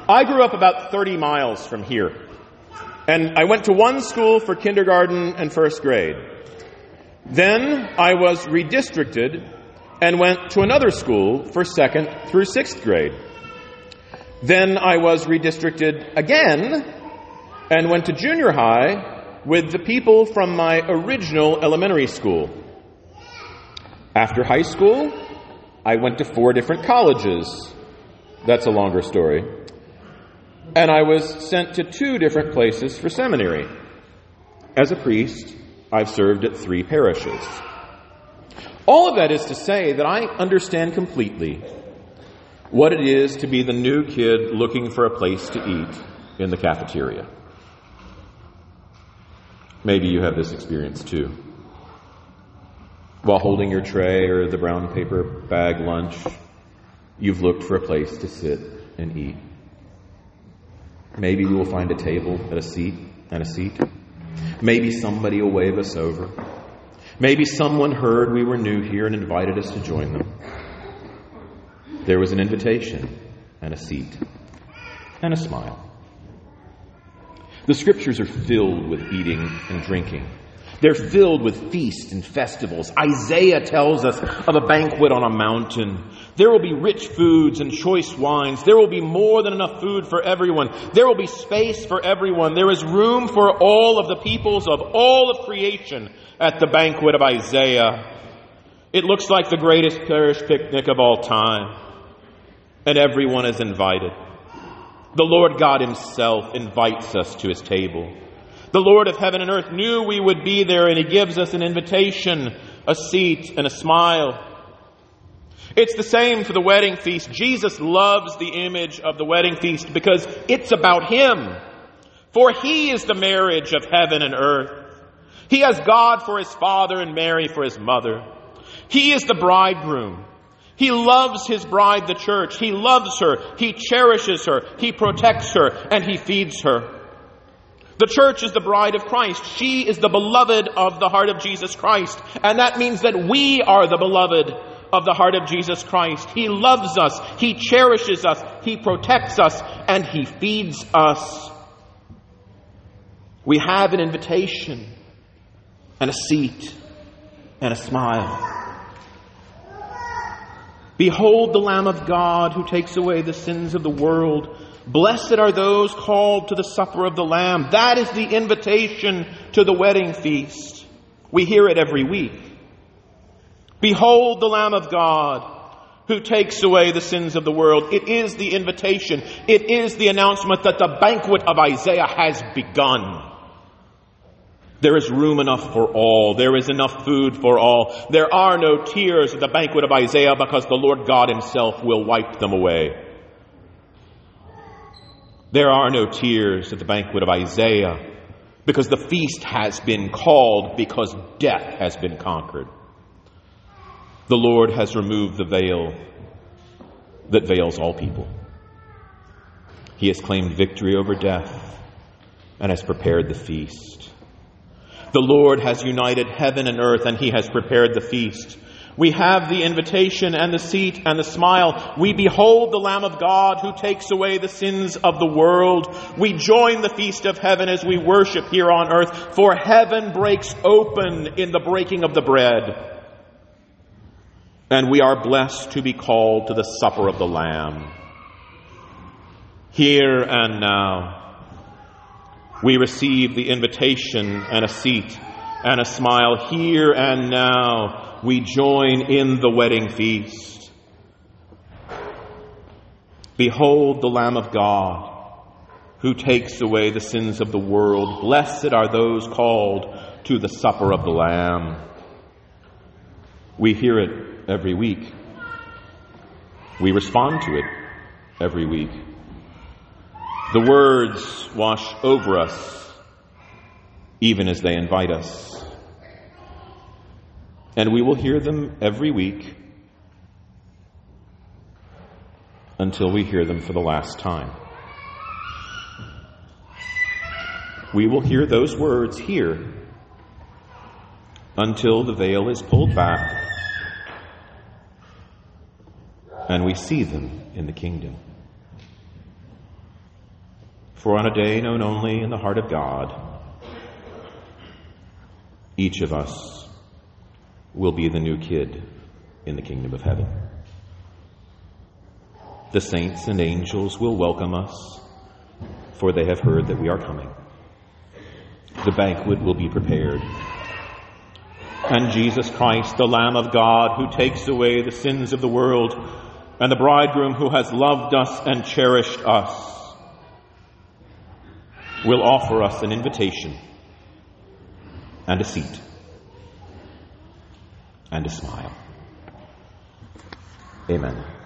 I grew up about 30 miles from here, and I went to one school for kindergarten and first grade. Then I was redistricted and went to another school for second through sixth grade. Then I was redistricted again and went to junior high with the people from my original elementary school. After high school, I went to 4 different colleges. That's a longer story. And I was sent to 2 different places for seminary. As a priest, I've served at 3 parishes. All of that is to say that I understand completely what it is to be the new kid looking for a place to eat in the cafeteria. Maybe you have this experience too. While holding your tray or the brown paper bag lunch, you've looked for a place to sit and eat. Maybe we will find a table and a seat. Maybe somebody will wave us over. Maybe someone heard we were new here and invited us to join them. There was an invitation and a seat and a smile. The Scriptures are filled with eating and drinking. They're filled with feasts and festivals. Isaiah tells us of a banquet on a mountain. There will be rich foods and choice wines. There will be more than enough food for everyone. There will be space for everyone. There is room for all of the peoples of all of creation at the banquet of Isaiah. It looks like the greatest parish picnic of all time. And everyone is invited. The Lord God Himself invites us to His table. The Lord of heaven and earth knew we would be there, and He gives us an invitation, a seat, and a smile. It's the same for the wedding feast. Jesus loves the image of the wedding feast because it's about Him. For He is the marriage of heaven and earth. He has God for His father and Mary for His mother. He is the bridegroom. He loves His bride, the church. He loves her. He cherishes her. He protects her. And He feeds her. The church is the bride of Christ. She is the beloved of the heart of Jesus Christ. And that means that we are the beloved of the heart of Jesus Christ. He loves us. He cherishes us. He protects us. And He feeds us. We have an invitation and a seat and a smile. Behold the Lamb of God who takes away the sins of the world. Blessed are those called to the supper of the Lamb. That is the invitation to the wedding feast. We hear it every week. Behold the Lamb of God who takes away the sins of the world. It is the invitation. It is the announcement that the banquet of Isaiah has begun. There is room enough for all. There is enough food for all. There are no tears at the banquet of Isaiah because the Lord God Himself will wipe them away. There are no tears at the banquet of Isaiah because the feast has been called, because death has been conquered. The Lord has removed the veil that veils all people. He has claimed victory over death and has prepared the feast. The Lord has united heaven and earth, and He has prepared the feast. We have the invitation and the seat and the smile. We behold the Lamb of God who takes away the sins of the world. We join the feast of heaven as we worship here on earth, for heaven breaks open in the breaking of the bread. And we are blessed to be called to the supper of the Lamb. Here and now, we receive the invitation and a seat and a smile. Here and now, we join in the wedding feast. Behold the Lamb of God who takes away the sins of the world. Blessed are those called to the supper of the Lamb. We hear it every week. We respond to it every week. The words wash over us, even as they invite us. And we will hear them every week until we hear them for the last time. We will hear those words here until the veil is pulled back and we see them in the kingdom. For on a day known only in the heart of God, each of us will be the new kid in the kingdom of heaven. The saints and angels will welcome us, for they have heard that we are coming. The banquet will be prepared. And Jesus Christ, the Lamb of God, who takes away the sins of the world, and the bridegroom who has loved us and cherished us, will offer us an invitation and a seat and a smile. Amen.